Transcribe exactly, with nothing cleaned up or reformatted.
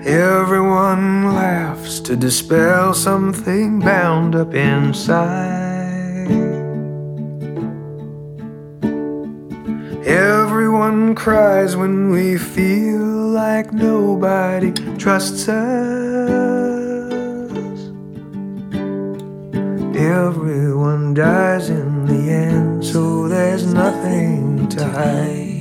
Everyone laughs to dispel something bound up inside. Everyone cries when we feel like nobody trusts us. Everyone dies in the end, so there's nothing to hide.